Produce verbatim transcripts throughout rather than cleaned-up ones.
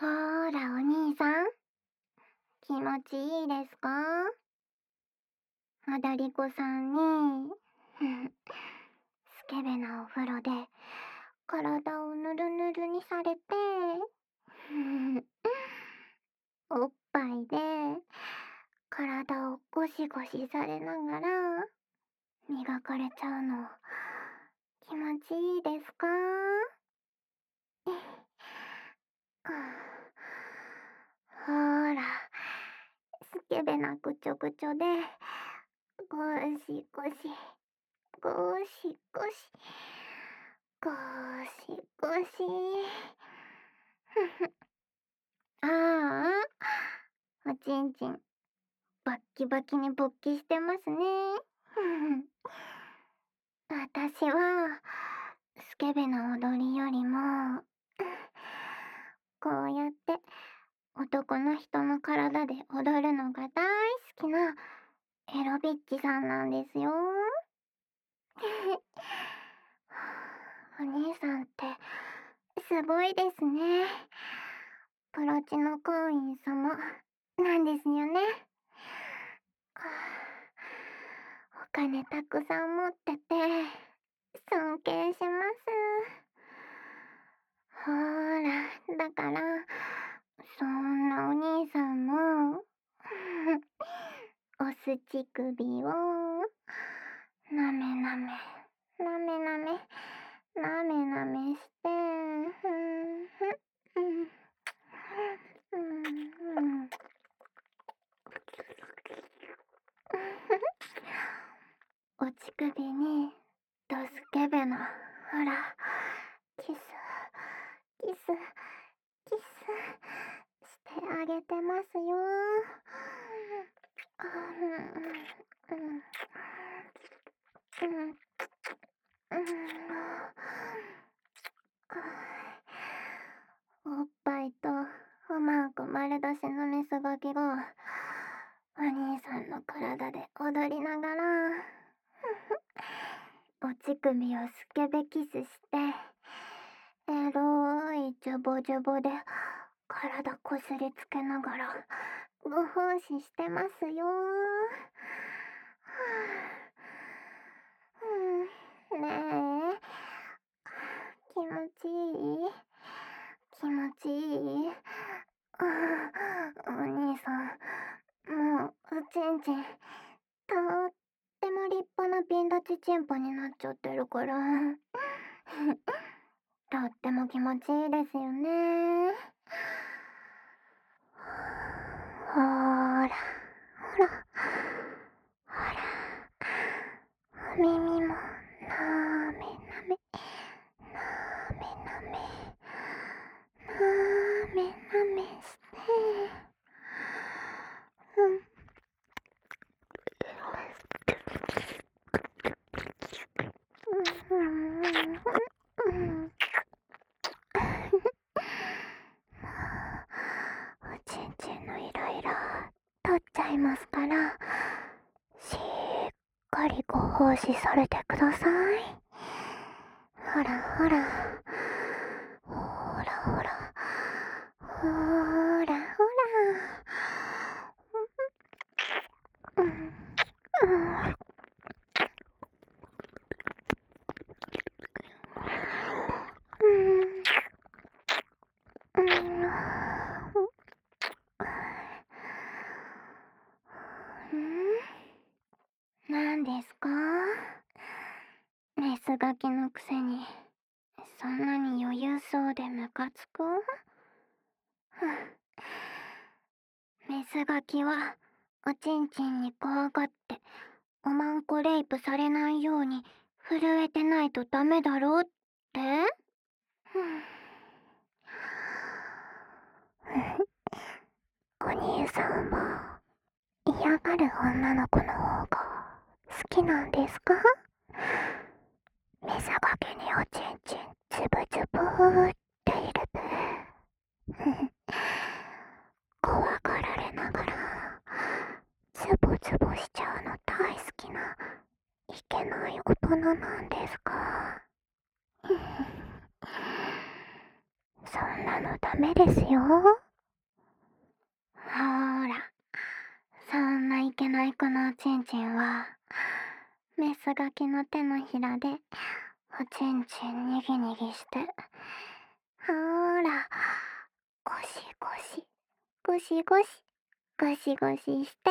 ほーらお兄さん、気持ちいいですか？踊り子さんにスケベなお風呂で体をぬるぬるにされておっぱいで体をゴシゴシされながら磨かれちゃうの気持ちいいですか？ほーら、スケベなぐちょぐちょでゴシゴシゴシゴシゴシゴシああ、おちんちんバッキバキに勃起してますね。私はスケベな踊りよりもこうやって男の人の体で踊るのが大好きなエロビッチさんなんですよ。お兄さんってすごいですね。プロチノ会員様なんですよね。お金たくさん持ってて尊敬します。ほーら、だからそんなお兄さんのおすち首をなめなめなめなめなめなめしてふんふんうんうんお乳首にドスケベなほらキスキスキスしてあげてますよ。うんうんうんおっぱいとおまんこ丸出しのメスガキがお兄さんの体で踊りながらお乳首をスケベキスしてエロいジョボジョボで体こすりつけながらご奉仕してますよ。うん、ねえ、気持ちいい気持ちいいお兄さん、もうおちんちんとっても立派なピン立ちチンポになっちゃってるからとっても気持ちいいですよね。ほーらほらほらお耳もなめなめなめなめなめなめしてうんうんおちんちんのいろいろ取っちゃいますからしっかりご奉仕されてください。ほらほらほらほらほらほらうんうんなんですか？メスガキのくせにそんなに余裕そうでムカつく？メスガキはおちんちんに怖がっておまんこレイプされないように震えてないとダメだろうって？お兄さんは嫌がる女の子の方が好きなんですか？メスガキにおちんちんつぶつぶって入れて怖がられながらズボズボしちゃうの大好きないけない大人なんですか？そんなの大ダメですよ。ほーら、そんないけない子のおちんちんは、メスガキの手のひらで、おちんちんにぎにぎして、ほーら、ゴシゴシ、ゴシゴシ、ゴシゴシして、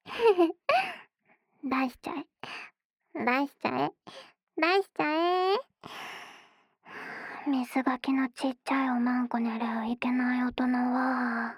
出しちゃえ、出しちゃえ、出しちゃえ。メスガキのちっちゃいおまんこ寝るいけない大人は、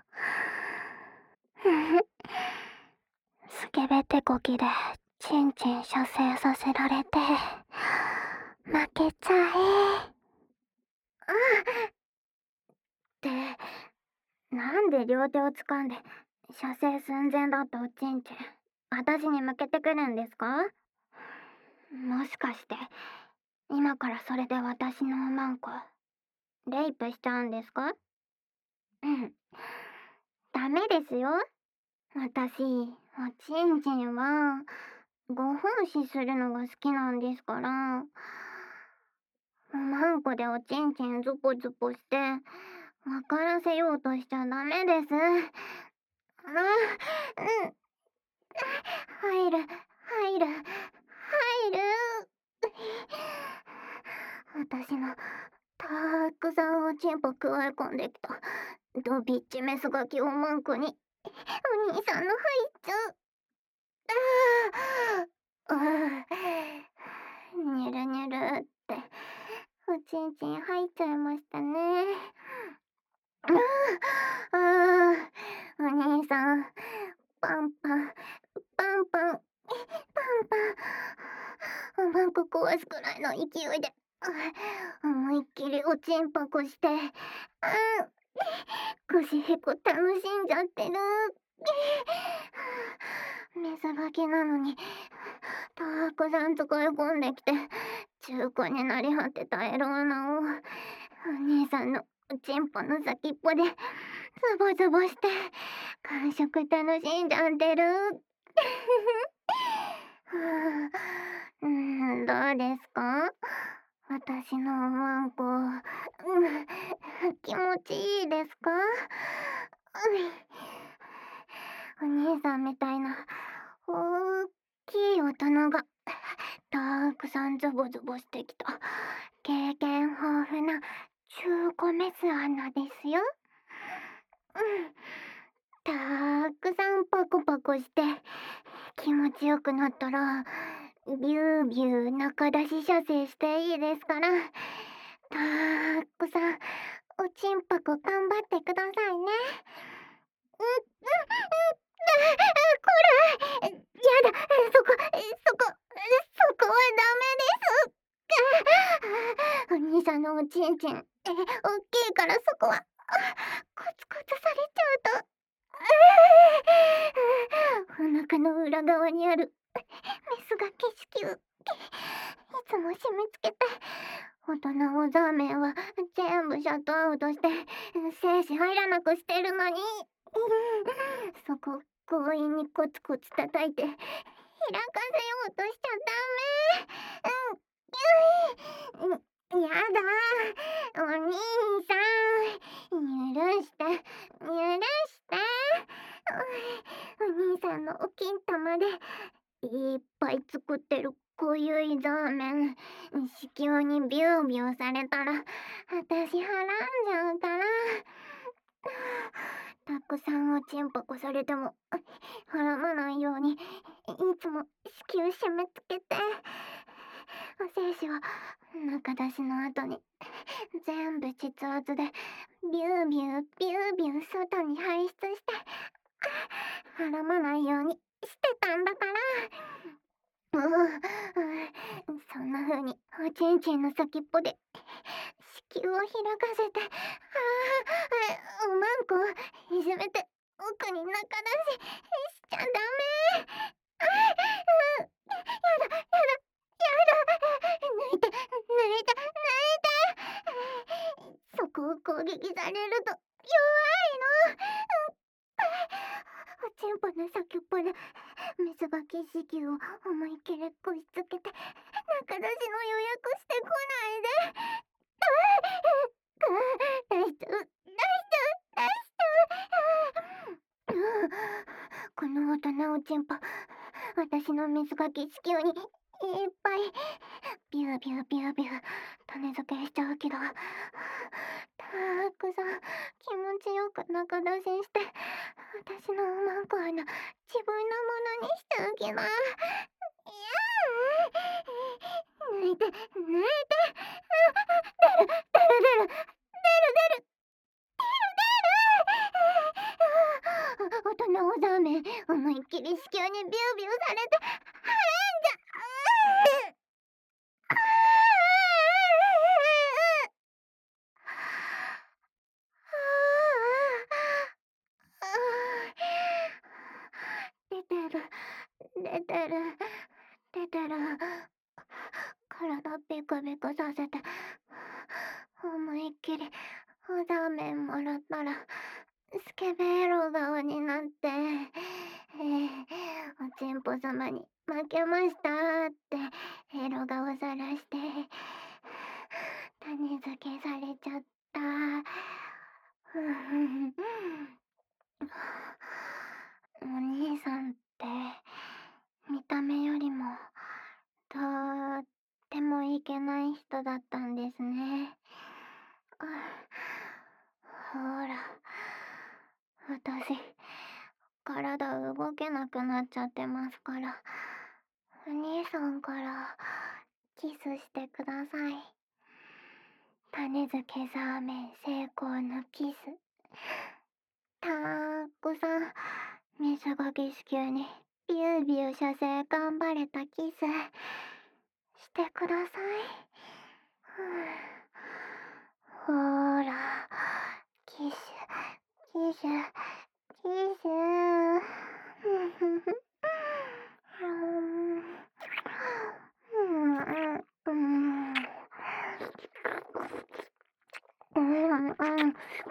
スケベ手こきでチンチン射精させられて、負けちゃえ。あってなんで両手を掴んで射精寸前だったおちんちん私に向けてくるんですか？もしかして今からそれで私のおまんこレイプしちゃうんですか？うん、ダメですよ。私おちんちんはご奉仕するのが好きなんですから、おまんこでおちんちんズポズポして分からせようとしちゃダメです。あ、うん、入る入る入る。私のたくさんおちんぽくわえ込んできたドビッチメスガキおまんこにお兄さんの入っちゃう。ああ、にゅるにゅるっておちんちん入っちゃいましたね。ああ、お兄さんパンパンパンパンパンパンおまんこ壊すくらいの勢いで思いっきりおちんぱこして、うん、腰へこ楽しんじゃってる。メスガキなのにたくさん使い込んできて中古になり果てたエロ穴をお兄さんのおちんぽの先っぽでズボズボして感触楽しんじゃってる。うん、どうですか？私のおまんこ、うん、気持ちいいですか？お兄さんみたいな大きい大人がたくさんズボズボしてきた経験豊富な中古メス穴ですよ。うん、たくさんパコパコして気持ちよくなったらビュービュー中出し射精していいですから、たくさんおちんぱこ頑張ってくださいね。う、う、う、こら、やだ、そこ、そこ、そこはダメです。お兄さんのおちんちん、え、大きいからそこは、コツコツされちゃうと、お腹の裏側にあるメスが景色をいつも締め付けて、大人おザーメンは全部シャットアウトして精子入らなくしてるのに、そこ強引にコツコツ叩いて開かせようとしちゃダメ。うん、うん、やだ、お兄さん許して許してお兄さんのお金玉でいっぱい作ってる濃ゆいザーメン子宮にビュービューされたら私はらんじゃうから。たくさんおちんぱこされてもはらまないようにいつも子宮締め付けて、お精子は中出しの後に全部膣圧でビュービュービュービュー外に排出してはらまないようにしてたんだから。うん、そんな風におちんちんの先っぽで子宮を開かせて、ああ、おまんこをいじめて奥に中出ししちゃダメ。ああ、やだやだやだ、抜いて抜いて抜いて、そこを攻撃されると弱いの。おちんぽの先っぽでメスガキ子宮を思いっきりこしつけて中出しの予約してこないで。大丈夫おちんぽ、私の水かき子宮にいっぱいビュービュービュービュー種付けしちゃうけど、たくさん気持ちよく中出しして、私のマンコはの自分のものにしておきな。いやー、抜いて抜いて、出る出る出る出る出る出る出る大人おざめ、思いっきり子宮にビュービューされて、はらんじゃ、うー出てる、出てる、出てる。体ビクビクさせて、思いっきりおざめもらったら、スケベエロ顔になって、えー、おちんぽ様に負けましたーってエロ顔さらして種付けされちゃった。ふふふお兄さんって見た目よりもとってもいけない人だったんですね。ほら、私体動けなくなっちゃってますから、お兄さんからキスしてください。種付けザーメン成功のキス。たくさん水かき子宮にビュービュー射精頑張れたキスしてください。ほーら、キスキスキス。うんうんうんうん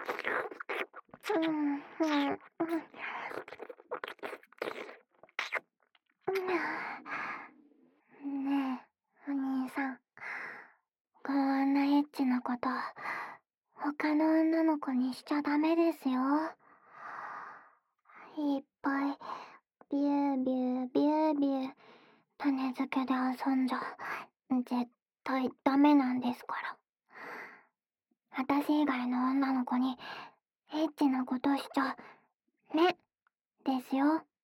ねえ、お兄さん、こんなエッチなこと他の女の子にしちゃダメですよ。いっぱいビュービュービュービュー種付けで遊んじゃ絶対ダメなんですから。私以外の女の子にエッチなことしちゃねですよ。